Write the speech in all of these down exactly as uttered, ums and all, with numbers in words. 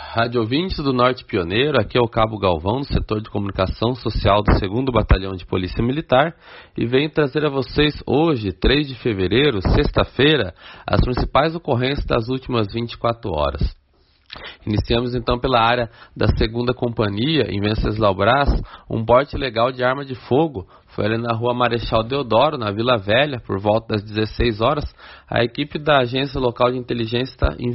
Rádio ouvintes do Norte Pioneiro, aqui é o Cabo Galvão, do setor de comunicação social do segundo Batalhão de Polícia Militar, e venho trazer a vocês hoje, três de fevereiro, sexta-feira, as principais ocorrências das últimas vinte e quatro horas. Iniciamos então pela área da segunda Companhia, em Venceslau Braz, um porte ilegal de arma de fogo. Foi ali na rua Marechal Deodoro, na Vila Velha, por volta das dezesseis horas. A equipe da Agência Local de Inteligência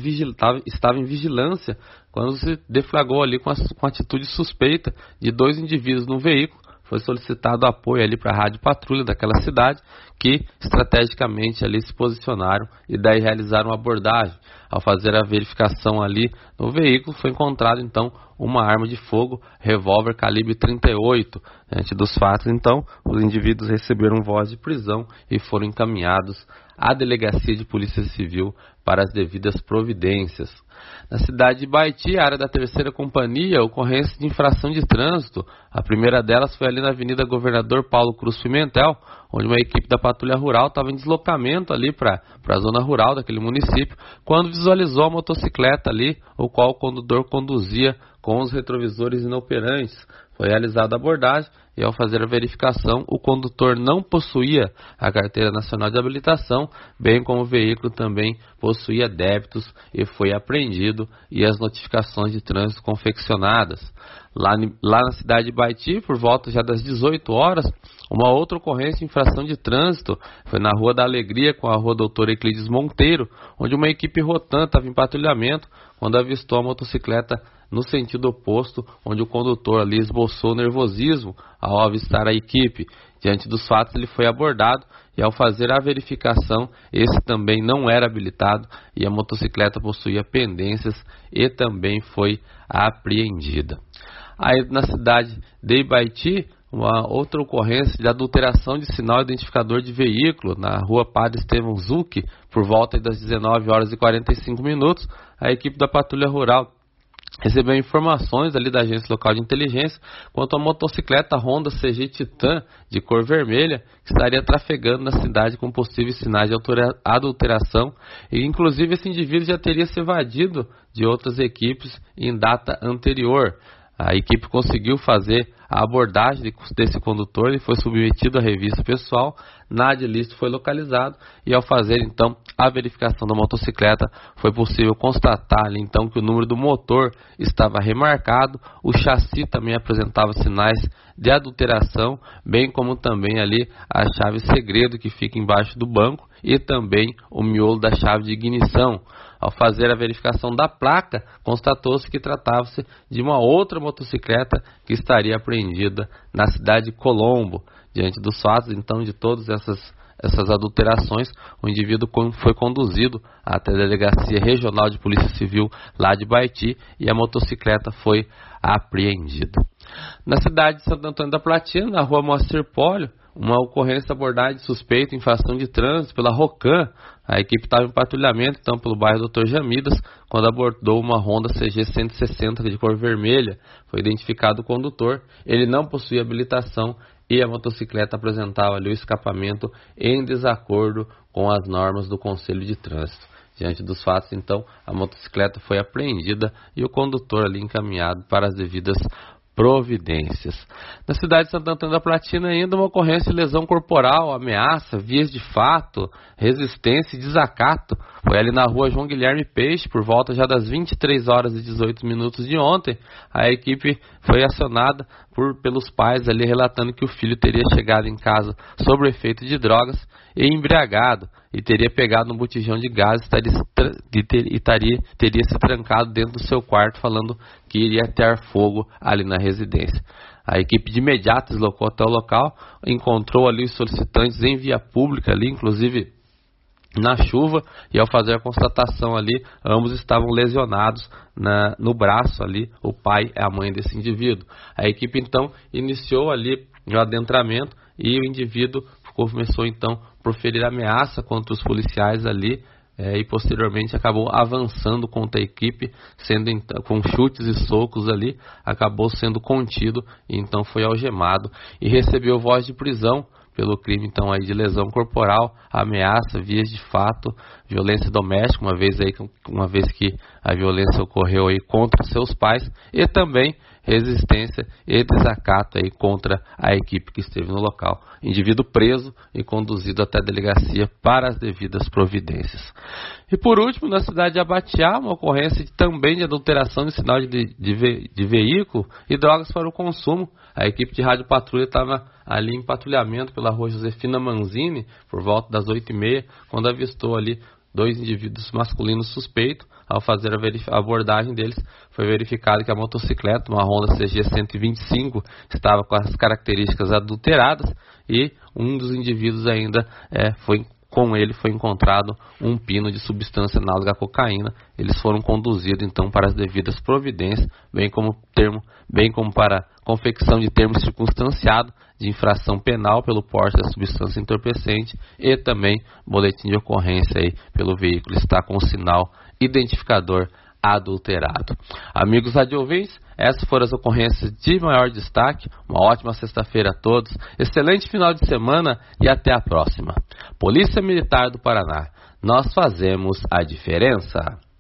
estava em vigilância quando se deflagrou ali com a, com a atitude suspeita de dois indivíduos no veículo. Foi solicitado apoio ali para a rádio patrulha daquela cidade, que estrategicamente ali se posicionaram e daí realizaram a abordagem. Ao fazer a verificação ali no veículo, foi encontrado então uma arma de fogo, revólver calibre trinta e oito. Diante dos fatos, então, os indivíduos receberam voz de prisão e foram encaminhados à Delegacia de Polícia Civil para as devidas providências. Na cidade de Baiti, área da terceira Companhia, ocorrência de infração de trânsito. A primeira delas foi ali na Avenida Governador Paulo Cruz Pimentel, onde uma equipe da Patrulha Rural estava em deslocamento ali para a zona rural daquele município, quando visualizou a motocicleta ali, o qual o condutor conduzia com os retrovisores inoperantes. Foi realizada a abordagem e, ao fazer a verificação, o condutor não possuía a Carteira Nacional de Habilitação, bem como o veículo também possuía débitos e foi apreendido e as notificações de trânsito confeccionadas. Lá, lá na cidade de Baiti, por volta já das dezoito horas, uma outra ocorrência de infração de trânsito foi na Rua da Alegria com a Rua Doutor Euclides Monteiro, onde uma equipe Rotan estava em patrulhamento quando avistou a motocicleta no sentido oposto, onde o condutor ali esboçou nervosismo ao avistar a equipe. Diante dos fatos, ele foi abordado e, ao fazer a verificação, esse também não era habilitado e a motocicleta possuía pendências e também foi apreendida. Aí, na cidade de Ibaiti, uma outra ocorrência de adulteração de sinal identificador de veículo na rua Padre Estevão Zucchi, por volta das dezenove horas e quarenta e cinco minutos, a equipe da Patrulha Rural recebeu informações ali da Agência Local de Inteligência quanto a motocicleta Honda C G Titan de cor vermelha que estaria trafegando na cidade com possíveis sinais de adulteração, e inclusive esse indivíduo já teria se evadido de outras equipes em data anterior. A equipe conseguiu fazer a abordagem desse condutor e foi submetido à revista pessoal. Nada ilícito foi localizado e, ao fazer então a verificação da motocicleta, foi possível constatar ali, então, que o número do motor estava remarcado, o chassi também apresentava sinais de adulteração, bem como também ali a chave segredo que fica embaixo do banco e também o miolo da chave de ignição. Ao fazer a verificação da placa, constatou-se que tratava-se de uma outra motocicleta que estaria apreendida na cidade de Colombo. Diante dos fatos, então, de todas essas, essas adulterações, o indivíduo foi conduzido até a Delegacia Regional de Polícia Civil lá de Baiti e a motocicleta foi apreendida. Na cidade de Santo Antônio da Platina, na rua Moacir Pólio, uma ocorrência de abordagem de suspeito em infração de trânsito pela Rocan. A equipe estava em patrulhamento então pelo bairro doutor Jamidas quando abordou uma Honda C G cento e sessenta de cor vermelha. Foi identificado o condutor, ele não possuía habilitação e a motocicleta apresentava ali o escapamento em desacordo com as normas do Conselho de Trânsito. Diante dos fatos, então, a motocicleta foi apreendida e o condutor ali encaminhado para as devidas providências. Na cidade de Santo Antônio da Platina, ainda uma ocorrência de lesão corporal, ameaça, vias de fato, resistência e desacato. Foi ali na rua João Guilherme Peixe, por volta já das vinte e três horas e dezoito minutos de ontem. A equipe foi acionada por, pelos pais ali relatando que o filho teria chegado em casa sob o efeito de drogas e embriagado e teria pegado um botijão de gás e teria, teria, teria se trancado dentro do seu quarto, falando que iria ter fogo ali na residência. A equipe de imediato deslocou até o local, encontrou ali os solicitantes em via pública ali, inclusive na chuva, e ao fazer a constatação ali, ambos estavam lesionados na, no braço ali, o pai e a mãe desse indivíduo. A equipe então iniciou ali o adentramento e o indivíduo começou então a proferir ameaça contra os policiais ali, é, e posteriormente acabou avançando contra a equipe, sendo então, com chutes e socos ali, acabou sendo contido e então foi algemado e recebeu voz de prisão pelo crime então aí de lesão corporal, ameaça, vias de fato, violência doméstica, uma vez aí uma vez que a violência ocorreu aí contra seus pais, e também resistência e desacato aí contra a equipe que esteve no local. Indivíduo preso e conduzido até a delegacia para as devidas providências. E por último, na cidade de Abatiá, uma ocorrência de, também de adulteração de sinal de, de, ve, de veículo e drogas para o consumo. A equipe de rádio patrulha estava ali em patrulhamento pela rua Josefina Manzini, por volta das oito e meia, quando avistou ali dois indivíduos masculinos suspeitos. Ao fazer a, a abordagem deles, foi verificado que a motocicleta, uma Honda C G cento e vinte e cinco, estava com as características adulteradas, e um dos indivíduos ainda é, foi com ele foi encontrado um pino de substância análoga à cocaína. Eles foram conduzidos então para as devidas providências, bem como termo, bem como para confecção de termo circunstanciado de infração penal pelo porte da substância entorpecente, e também boletim de ocorrência aí pelo veículo estar com o sinal identificador adulterado. Amigos radiovintes, essas foram as ocorrências de maior destaque. Uma ótima sexta-feira a todos, excelente final de semana e até a próxima. Polícia Militar do Paraná, nós fazemos a diferença.